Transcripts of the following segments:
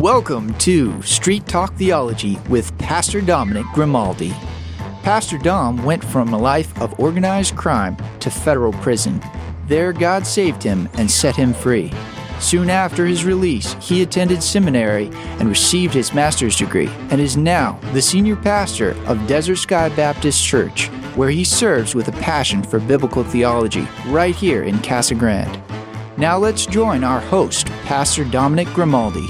Welcome to Street Talk Theology with Pastor Dominic Grimaldi. Pastor Dom went from a life of organized crime to federal prison. There, God saved him and set him free. Soon after his release, he attended seminary and received his master's degree and is now the senior pastor of Desert Sky Baptist Church, where he serves with a passion for biblical theology right here in Casa Grande. Now let's join our host, Pastor Dominic Grimaldi.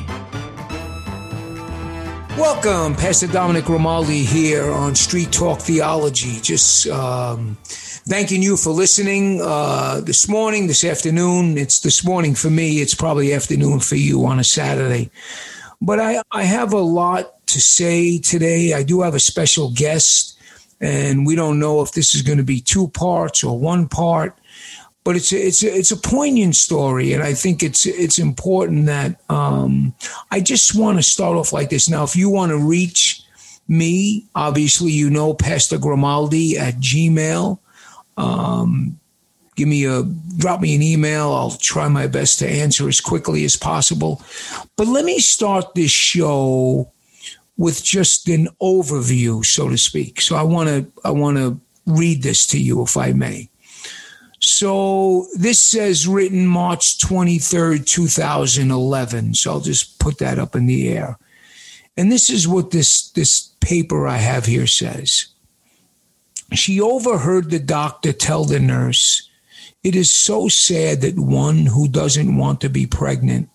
Welcome, Pastor Dominic Grimaldi here on Street Talk Theology. Just thanking you for listening this morning, this afternoon. It's this morning for me. It's probably afternoon for you on a Saturday. But I have a lot to say today. I do have a special guest, and we don't know if this is going to be two parts or one part. But it's a poignant story, and I think it's important that I just want to start off like this. Now, if you want to reach me, obviously you know Pastor Grimaldi at Gmail. Drop me an email. I'll try my best to answer as quickly as possible. But let me start this show with just an overview, so to speak. So I want to read this to you, if I may. So this says written March 23rd, 2011. So I'll just put that up in the air. And this is what this paper I have here says. She overheard the doctor tell the nurse, "It is so sad that one who doesn't want to be pregnant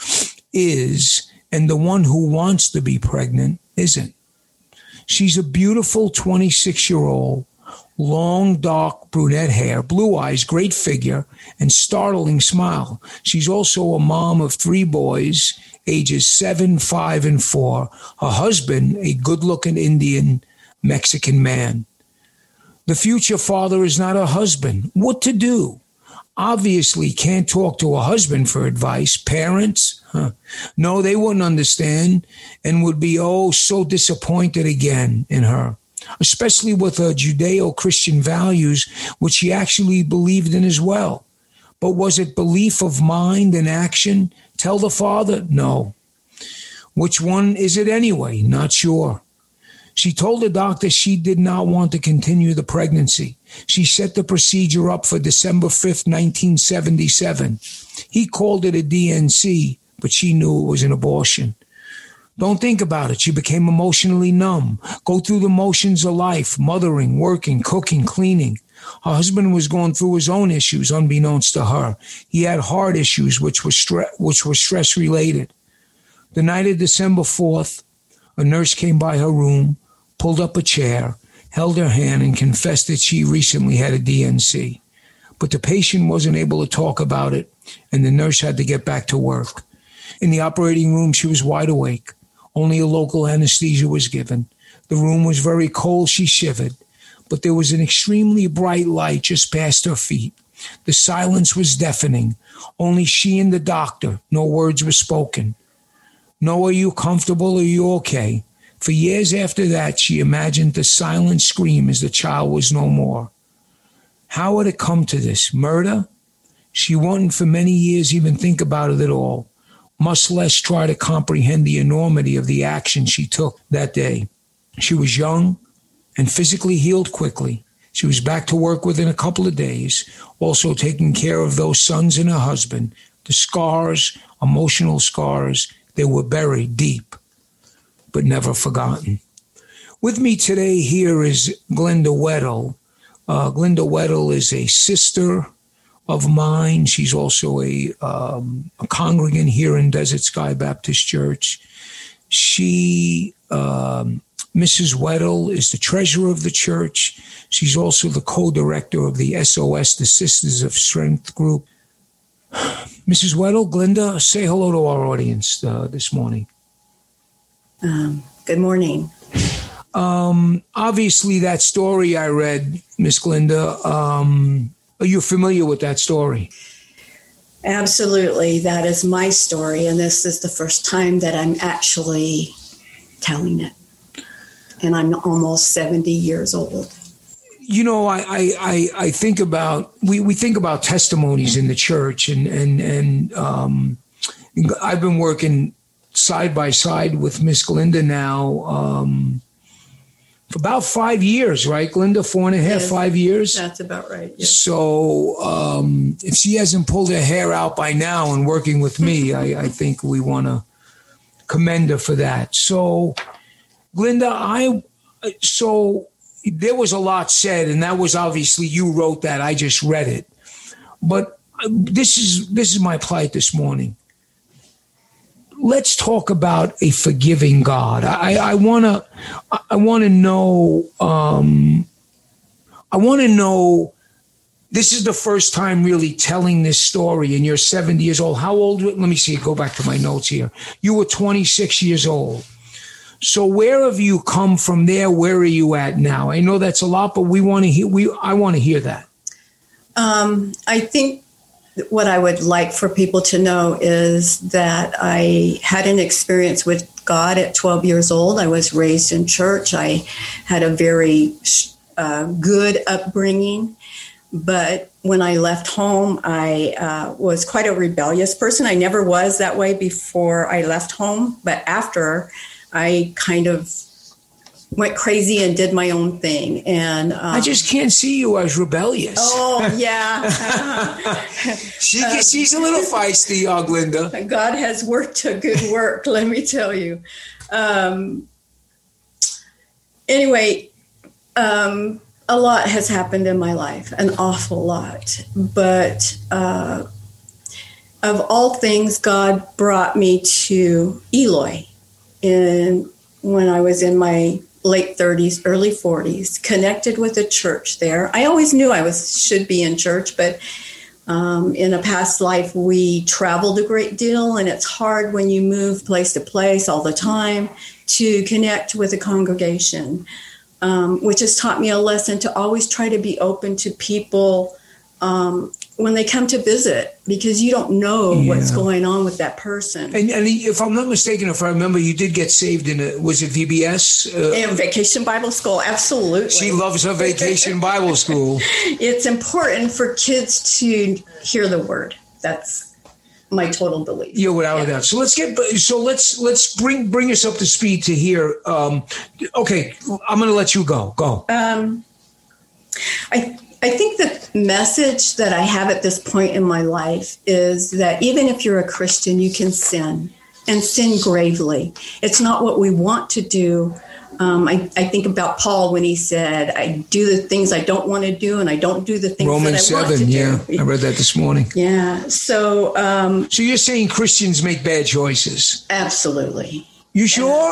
is, and the one who wants to be pregnant isn't. She's a beautiful 26-year-old. Long, dark, brunette hair, blue eyes, great figure, and startling smile. She's also a mom of 3 boys, ages 7, 5, and 4. Her husband, a good-looking Indian Mexican man. The future father is not a husband. What to do? Obviously can't talk to a husband for advice. Parents? No, they wouldn't understand and would be, so disappointed again in her. Especially with her Judeo-Christian values, which she actually believed in as well. But was it belief of mind and action? Tell the father? No. Which one is it anyway? Not sure. She told the doctor she did not want to continue the pregnancy. She set the procedure up for December 5th, 1977. He called it a DNC, but she knew it was an abortion. Don't think about it. She became emotionally numb. Go through the motions of life, mothering, working, cooking, cleaning. Her husband was going through his own issues, unbeknownst to her. He had heart issues, which were stress-related. The night of December 4th, a nurse came by her room, pulled up a chair, held her hand, and confessed that she recently had a DNC. But the patient wasn't able to talk about it, and the nurse had to get back to work. In the operating room, she was wide awake. Only a local anesthesia was given. The room was very cold. She shivered. But there was an extremely bright light just past her feet. The silence was deafening. Only she and the doctor. No words were spoken. No, are you comfortable? Are you okay? For years after that, she imagined the silent scream as the child was no more. How had it come to this? Murder? She wouldn't for many years even think about it at all. Much less try to comprehend the enormity of the action she took that day. She was young and physically healed quickly. She was back to work within a couple of days, also taking care of those sons and her husband. The scars, emotional scars, they were buried deep, but never forgotten. With me today here is Glenda Weddle. Glenda Weddle is a sister of mine. She's also a congregant here in Desert Sky Baptist Church. She, Mrs. Weddle, is the treasurer of the church. She's also the co-director of the SOS, the Sisters of Strength group. Mrs. Weddle, Glenda, say hello to our audience this morning. Good morning. Obviously, that story I read, Miss Glenda, are you familiar with that story? Absolutely. That is my story, and this is the first time that I'm actually telling it. And I'm almost 70 years old. You know, I think about, we think about testimonies in the church, and I've been working side by side with Miss Glenda now for about 5 years, right, Glenda? 4.5, Yes, 5 years? That's about right. Yes. So if she hasn't pulled her hair out by now and working with me, I think we want to commend her for that. So, Glenda, so there was a lot said, and that was obviously you wrote that. I just read it. But this is my plight this morning. Let's talk about a forgiving God. I want to know. I want to know. This is the first time really telling this story, and you're 70 years old. How old? Let me see. Go back to my notes here. You were 26 years old. So where have you come from there? Where are you at now? I know that's a lot, but we want to hear. I want to hear that. I think what I would like for people to know is that I had an experience with God at 12 years old. I was raised in church. I had a very good upbringing. But when I left home, I was quite a rebellious person. I never was that way before I left home. But after, I kind of went crazy and did my own thing. And I just can't see you as rebellious. Oh, yeah. She's a little feisty, Glenda. God has worked a good work, let me tell you. Anyway, a lot has happened in my life, an awful lot. But of all things, God brought me to Eloy when I was in my late 30s, early 40s, connected with a church there. I always knew I should be in church, but in a past life, we traveled a great deal, and it's hard when you move place to place all the time to connect with a congregation, which has taught me a lesson to always try to be open to people when they come to visit, because you don't know what's going on with that person. And if I'm not mistaken, if I remember, you did get saved was it VBS? In Vacation Bible School, absolutely. She loves her Vacation Bible School. It's important for kids to hear the word. That's my total belief. Yeah, without a doubt. So let's bring us up to speed to hear. Okay, I'm going to let you go. Go. I think the message that I have at this point in my life is that even if you're a Christian, you can sin, and sin gravely. It's not what we want to do. I think about Paul when he said, I do the things I don't want to do, and I don't do the things Romans that I want to 7, do. yeah. I read that this morning. Yeah. So you're saying Christians make bad choices? Absolutely. You sure?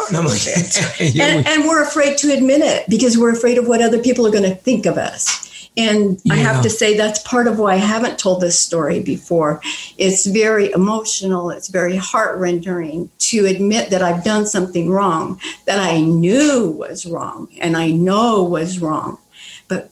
And we're afraid to admit it because we're afraid of what other people are going to think of us. And I have to say that's part of why I haven't told this story before. It's very emotional. It's very heart-rendering to admit that I've done something wrong, that I knew was wrong and I know was wrong. But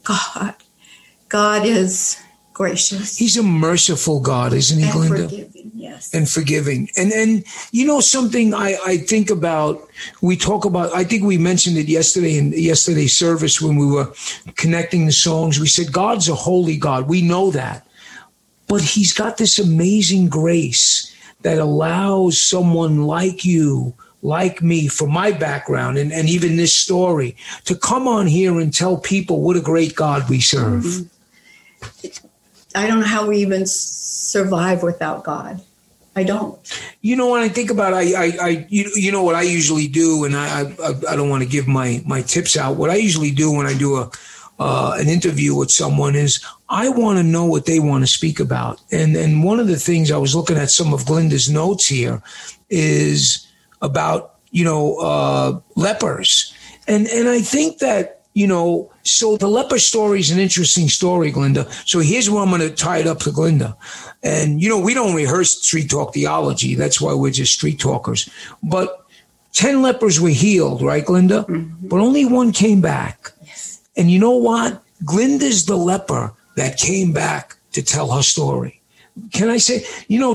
God is gracious. He's a merciful God, isn't he, Glenda? And forgiving, yes. And forgiving. And you know something I think about, we talk about, I think we mentioned it yesterday in yesterday's service when we were connecting the songs. We said, God's a holy God. We know that. But he's got this amazing grace that allows someone like you, like me, from my background, and even this story, to come on here and tell people what a great God we serve. Mm-hmm. I don't know how we even survive without God. I don't. You know, when I think about you know what I usually do, and I don't want to give my tips out. What I usually do when I do an interview with someone is I want to know what they want to speak about. And one of the things I was looking at some of Glenda's notes here is about, lepers. And I think that, so the leper story is an interesting story, Glenda. So here's where I'm going to tie it up to Glenda. And, we don't rehearse street talk theology. That's why we're just street talkers. But 10 lepers were healed, right, Glenda? Mm-hmm. But only one came back. Yes. And you know what? Glenda's the leper that came back to tell her story. Can I say,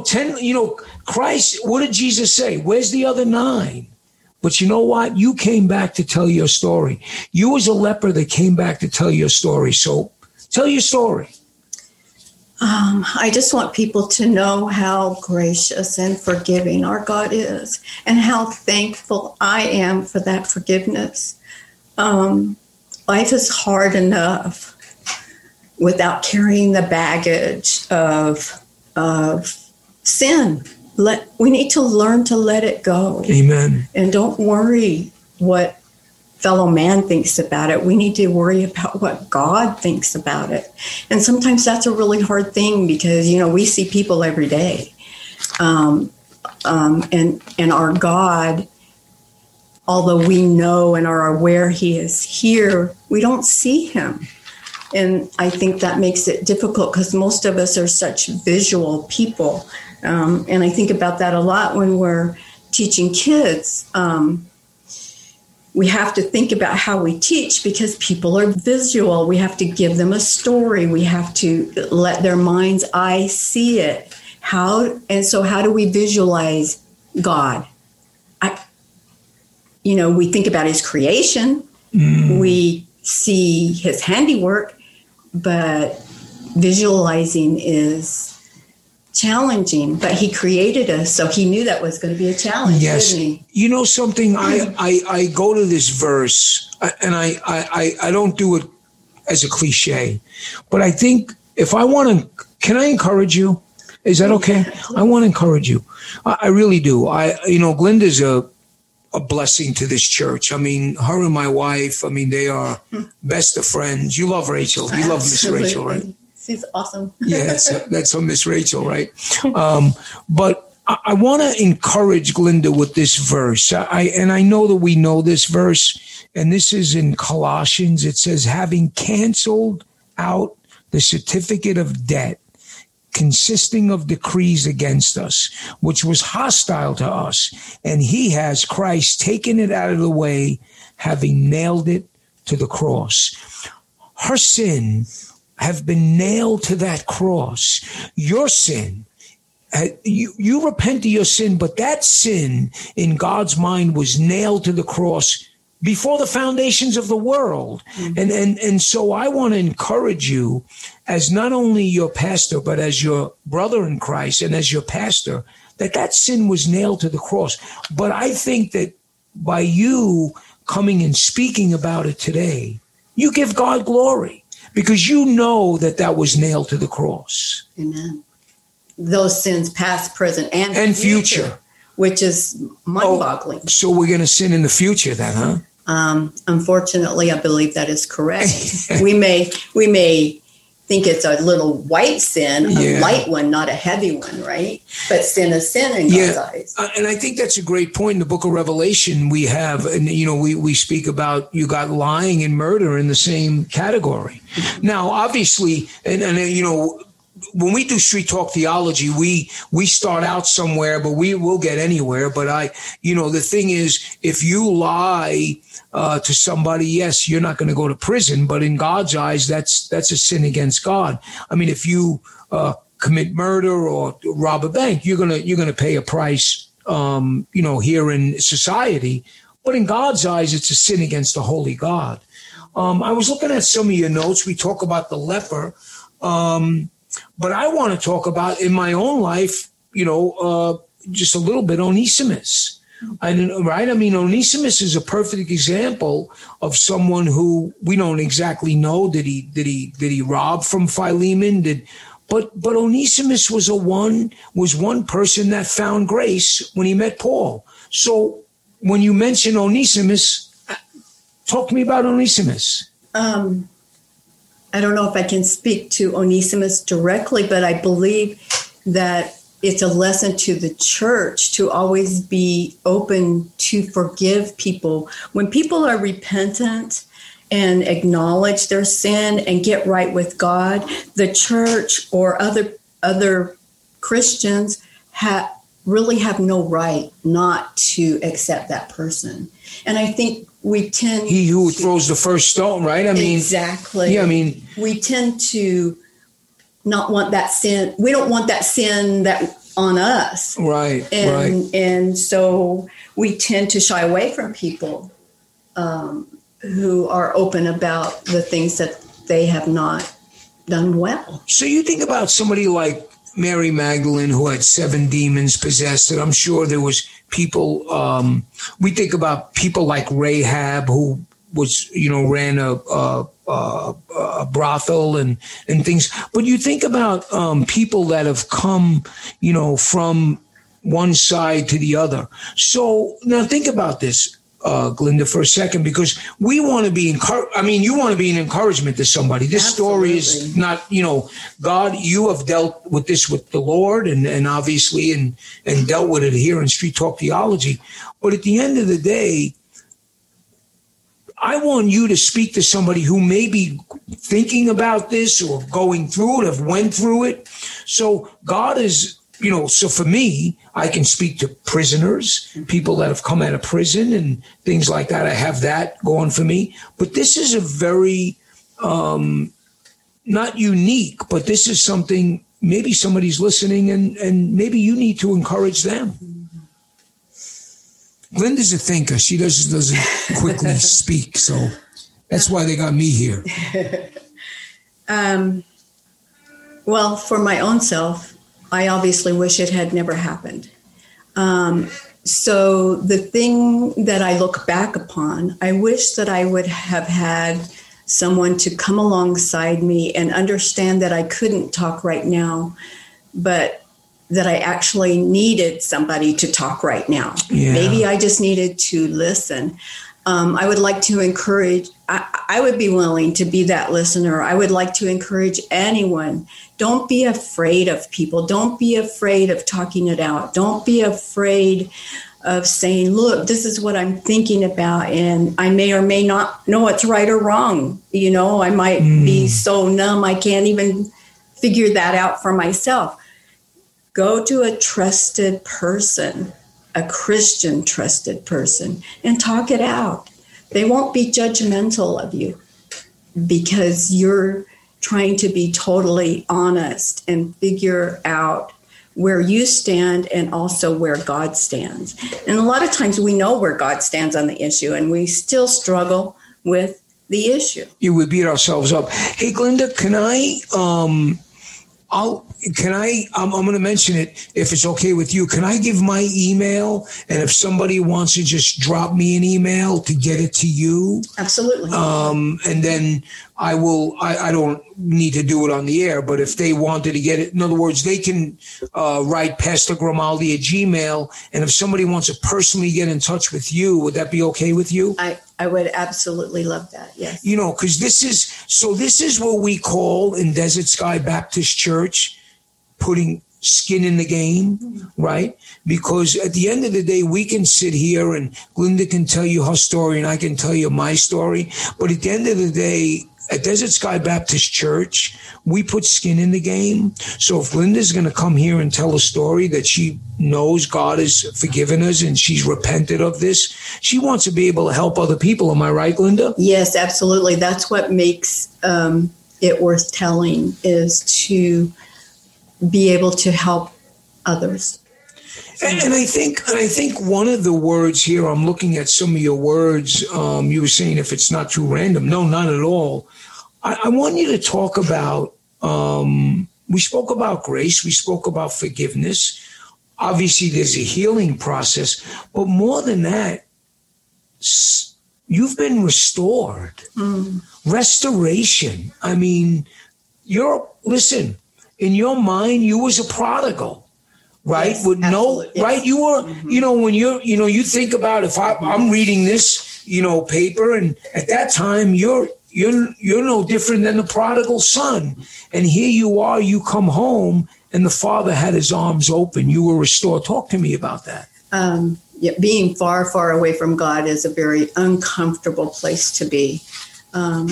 Christ, what did Jesus say? Where's the other 9? But you know what? You came back to tell your story. You was a leper that came back to tell your story. So tell your story. I just want people to know how gracious and forgiving our God is, and how thankful I am for that forgiveness. Life is hard enough without carrying the baggage of sin. We need to learn to let it go. Amen. And don't worry what fellow man thinks about it. We need to worry about what God thinks about it. And sometimes that's a really hard thing because, we see people every day. And our God, although we know and are aware he is here, we don't see him. And I think that makes it difficult because most of us are such visual people. And I think about that a lot when we're teaching kids. We have to think about how we teach because people are visual. We have to give them a story. We have to let their mind's eye see it. How do we visualize God? We think about his creation. We see his handiwork, but visualizing is challenging. But he created us, so he knew that was going to be a challenge, didn't he? You know something? I go to this verse, and I don't do it as a cliche, but I think if I want to, can I encourage you? Is that okay? I want to encourage you. I really do. Glinda's a blessing to this church. I mean, her and my wife, they are best of friends. You love Rachel. You love Miss Rachel, right? She's awesome. Yeah, that's from Miss Rachel, right? But I want to encourage Glinda with this verse. I know that we know this verse, and this is in Colossians. It says, having canceled out the certificate of debt consisting of decrees against us, which was hostile to us, and he has, Christ, taken it out of the way, having nailed it to the cross. Her sin have been nailed to that cross. Your sin, you repent of your sin, but that sin in God's mind was nailed to the cross before the foundations of the world. Mm-hmm. And so I want to encourage you as not only your pastor, but as your brother in Christ and as your pastor, that sin was nailed to the cross. But I think that by you coming and speaking about it today, you give God glory because you know that was nailed to the cross. Amen. Those sins, past, present, and future. Which is mind-boggling. So we're going to sin in the future then, huh? Unfortunately, I believe that is correct. we may think it's a little white sin, a light one, not a heavy one, right? But sin is sin in God's eyes. And I think that's a great point. In the book of Revelation, we have, and we speak about you got lying and murder in the same category. Mm-hmm. Now, obviously, and when we do Street Talk Theology, we start out somewhere, but we will get anywhere. But the thing is, if you lie to somebody, yes, you're not going to go to prison, but in God's eyes, that's a sin against God. I mean, if you commit murder or rob a bank, you're gonna pay a price, here in society. But in God's eyes, it's a sin against the holy God. I was looking at some of your notes. We talk about the leper. But I want to talk about in my own life, just a little bit Onesimus. Right? I mean, Onesimus is a perfect example of someone who we don't exactly know. Did he rob from Philemon? But Onesimus was one person that found grace when he met Paul. So when you mention Onesimus, talk to me about Onesimus. I don't know if I can speak to Onesimus directly, but I believe that it's a lesson to the church to always be open to forgive people. When people are repentant and acknowledge their sin and get right with God, the church or other Christians really have no right not to accept that person. And I think we tend he who throws the first stone, right? I mean, exactly. Yeah, I mean, we tend to not want that sin. We don't want that sin that on us, right? And so we tend to shy away from people who are open about the things that they have not done well. So you think about somebody like Mary Magdalene, who had 7 demons possessed, and I'm sure there was people, we think about people like Rahab, who was, ran a brothel and things. But you think about people that have come, from one side to the other. So now think about this, Glenda, for a second, because we want to be encouraged. I mean, you want to be an encouragement to somebody. This Absolutely. story is not, God, you have dealt with this with the Lord and obviously and dealt with it here in Street Talk Theology. But at the end of the day, I want you to speak to somebody who may be thinking about this or going through it, have went through it. So God is, so for me, I can speak to prisoners, people that have come out of prison and things like that. I have that going for me. But this is a very, not unique, but this is something, maybe somebody's listening and maybe you need to encourage them. Glenda's a thinker. She doesn't quickly speak. So that's why they got me here. Well, for my own self, I obviously wish it had never happened. So the thing that I look back upon, I wish that I would have had someone to come alongside me and understand that I couldn't talk right now, but that I actually needed somebody to talk right now. Yeah. Maybe I just needed to listen. I would like to encourage, I would be willing to be that listener. I would like to encourage anyone. Don't be afraid of people. Don't be afraid of talking it out. Don't be afraid of saying, look, this is what I'm thinking about. And I may or may not know what's right or wrong. I might be so numb, I can't even figure that out for myself. Go to a trusted person, a Christian trusted person, and talk it out. They won't be judgmental of you because you're trying to be totally honest and figure out where you stand and also where God stands. And a lot of times we know where God stands on the issue and we still struggle with the issue. We beat ourselves up. Hey, Glenda, I'm going to mention it if it's okay with you. Can I give my email? And if somebody wants to just drop me an email to get it to you. Absolutely. And then I don't need to do it on the air, but if they wanted to get it, in other words, they can write Pastor Grimaldi at Gmail. And if somebody wants to personally get in touch with you, would that be okay with you? I would absolutely love that. Yes. Because this is what we call in Desert Sky Baptist Church putting skin in the game, right? Because at the end of the day, we can sit here and Glenda can tell you her story and I can tell you my story. But at the end of the day, at Desert Sky Baptist Church, we put skin in the game. So if Glenda's going to come here and tell a story that she knows God has forgiven us and she's repented of this, she wants to be able to help other people. Am I right, Glenda? Yes, absolutely. That's what makes it worth telling, is to be able to help others. And I think one of the words here, I'm looking at some of your words. You were saying if it's not too random. No, not at all. I want you to talk about, we spoke about grace. We spoke about forgiveness. Obviously, there's a healing process. But more than that, you've been restored. Restoration. I mean, listen, in your mind, you was a prodigal. Right? Yes, with no, absolutely. Right? You were, when you think about if I'm reading this, paper, and at that time you're no different than the prodigal son. And here you are, you come home and the father had his arms open. You were restored. Talk to me about that. Being far, far away from God is a very uncomfortable place to be. And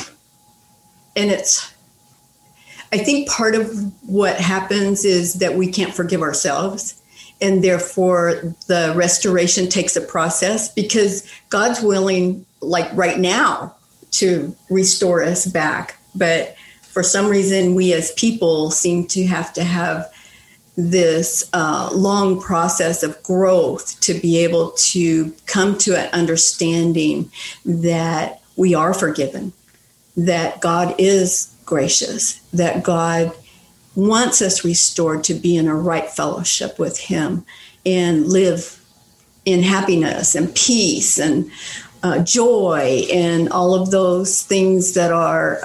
I think part of what happens is that we can't forgive ourselves, and therefore the restoration takes a process, because God's willing, like right now, to restore us back. But for some reason, we as people seem to have this long process of growth to be able to come to an understanding that we are forgiven, that God is gracious, that God wants us restored to be in a right fellowship with him and live in happiness and peace and joy and all of those things that are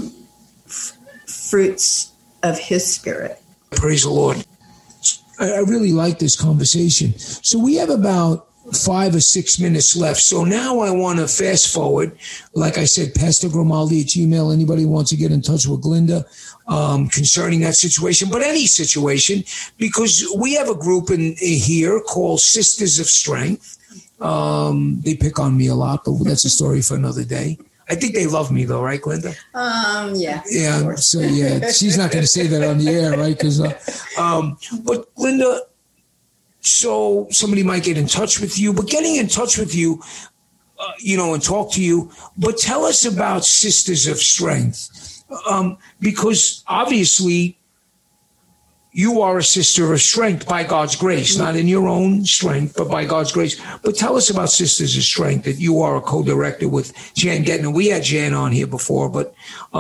fruits of his Spirit. Praise the Lord. I really like this conversation. So we have about 5 or 6 minutes left. So now I want to fast forward. Like I said, Pastor Grimaldi at Gmail. Anybody wants to get in touch with Glenda concerning that situation, but any situation, because we have a group in here called Sisters of Strength. They pick on me a lot, but that's a story for another day. I think they love me though, right, Glenda? Yeah. Yeah. So yeah, she's not going to say that on the air, right? Because, but Glenda, so somebody might get in touch with you, but getting in touch with you, and talk to you. But tell us about Sisters of Strength, because obviously you are a sister of strength by God's grace, not in your own strength, but by God's grace. But tell us about Sisters of Strength, that you are a co-director with Jan Getner. We had Jan on here before, but...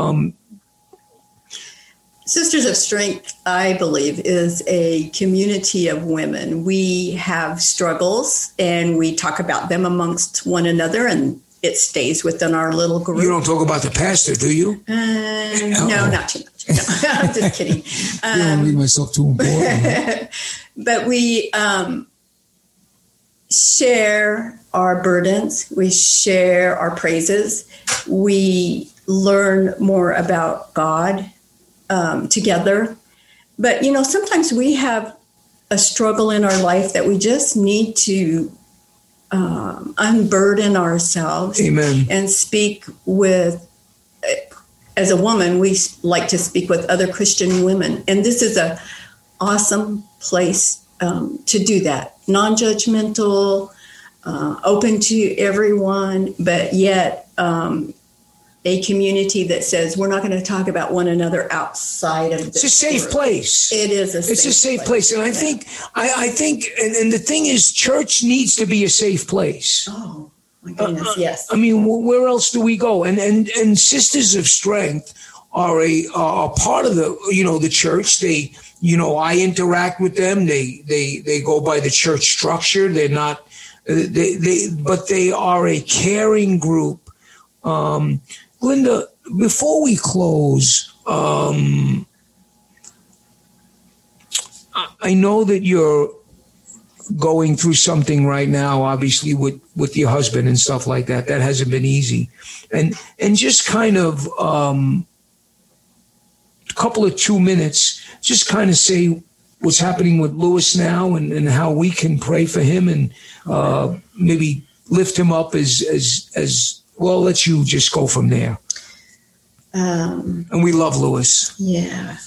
Sisters of Strength, I believe, is a community of women. We have struggles, and we talk about them amongst one another, and it stays within our little group. You don't talk about the pastor, do you? No, not too much. No, I'm just kidding. I don't make myself too important. But we share our burdens. We share our praises. We learn more about God together. But, sometimes we have a struggle in our life that we just need to unburden ourselves. Amen. And speak with, as a woman, we like to speak with other Christian women. And this is an awesome place to do that. Non-judgmental, open to everyone, but yet a community that says we're not going to talk about one another outside of this. It's a safe place. It is a safe place. And I think, and the thing is, church needs to be a safe place. Oh, my goodness, yes. I mean, where else do we go? And Sisters of Strength are a part of the church. They, I interact with them. They go by the church structure. They're not, but they are a caring group. Glenda, before we close, I know that you're going through something right now, obviously with your husband and stuff like that. That hasn't been easy. And just kind of a couple of 2 minutes, just kind of say what's happening with Lewis now and how we can pray for him and maybe lift him up as well. Let you just go from there. And we love Lewis. Yeah.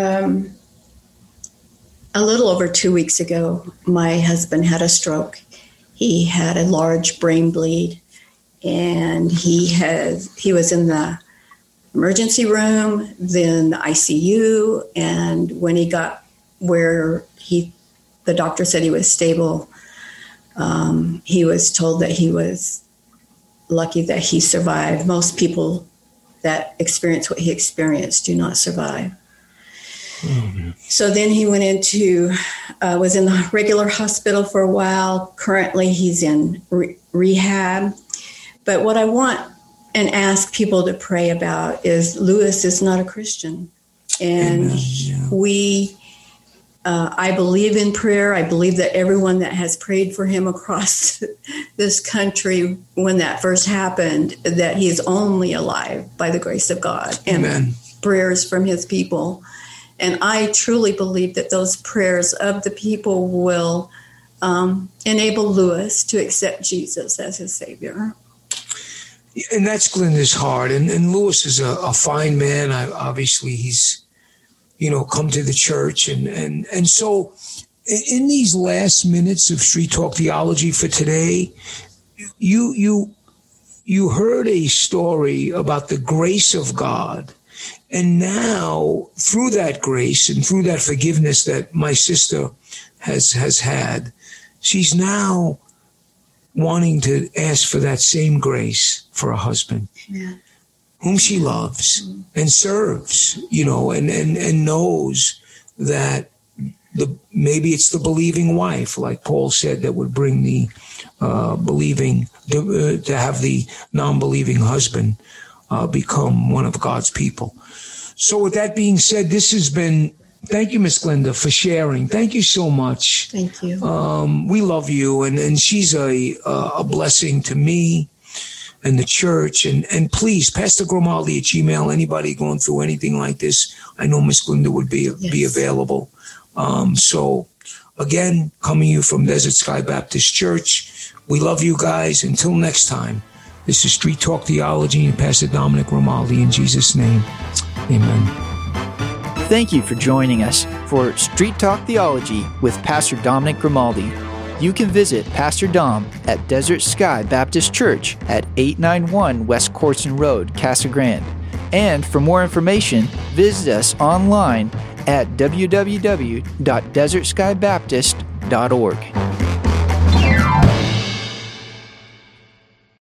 A little over 2 weeks ago, my husband had a stroke. He had a large brain bleed, and he was in the emergency room, then the ICU, and when he got where the doctor said he was stable, he was told that he was lucky that he survived. Most people that experience what he experienced do not survive. Mm-hmm. So then he went was in the regular hospital for a while. Currently, he's in rehab. But what I want and ask people to pray about is Lewis is not a Christian. And I believe in prayer. I believe that everyone that has prayed for him across this country when that first happened, that he is only alive by the grace of God and prayers from his people. And I truly believe that those prayers of the people will enable Lewis to accept Jesus as his Savior. And that's Glenda's heart. And Lewis is a fine man. Obviously, he's come to the church. And so in these last minutes of Street Talk Theology for today, you heard a story about the grace of God. And now through that grace and through that forgiveness that my sister has had, she's now wanting to ask for that same grace for a husband. Yeah. whom she loves and serves, and knows that maybe it's the believing wife, like Paul said, that would bring the believing, to have the non-believing husband become one of God's people. So with that being said, this has been, thank you, Miss Glenda, for sharing. Thank you so much. Thank you. We love you, and she's a blessing to me and the church. And please, Pastor Grimaldi at Gmail, anybody going through anything like this, I know Miss Glenda would be available. So again, coming to you from Desert Sky Baptist Church, we love you guys. Until next time, this is Street Talk Theology and Pastor Dominic Grimaldi, in Jesus' name. Amen. Thank you for joining us for Street Talk Theology with Pastor Dominic Grimaldi. You can visit Pastor Dom at Desert Sky Baptist Church at 891 West Corson Road, Casa Grande. And for more information, visit us online at www.desertskybaptist.org.